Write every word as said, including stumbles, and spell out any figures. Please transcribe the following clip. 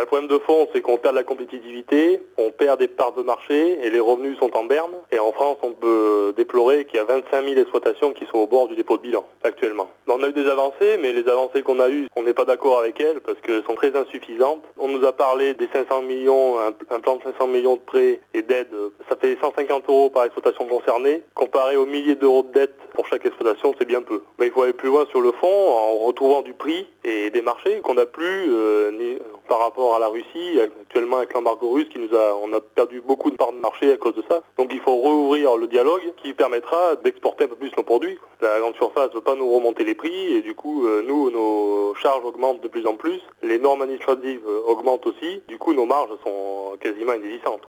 Le problème de fond, c'est qu'on perd de la compétitivité, on perd des parts de marché et les revenus sont en berne. Et en France, on peut déplorer qu'il y a vingt-cinq mille exploitations qui sont au bord du dépôt de bilan actuellement. On a eu des avancées, mais les avancées qu'on a eues, on n'est pas d'accord avec elles parce qu'elles sont très insuffisantes. On nous a parlé des cinq cents millions, un, un plan de cinq cents millions de prêts et d'aides. Ça fait cent cinquante euros par exploitation concernée. Comparé aux milliers d'euros de dettes pour chaque exploitation, c'est bien peu. Mais il faut aller plus loin sur le fond en retrouvant du prix et des marchés qu'on n'a plus euh, ni, par rapport à la Russie. Actuellement, avec l'embargo russe, qui nous a, on a perdu beaucoup de parts de marché à cause de ça. Donc il faut rouvrir le dialogue qui permettra d'exporter un peu plus nos produits. La grande surface ne veut pas nous remonter les prix et du coup, euh, nous, nos charges augmentent de plus en plus. Les normes administratives augmentent aussi. Du coup, nos marges sont quasiment inexistantes.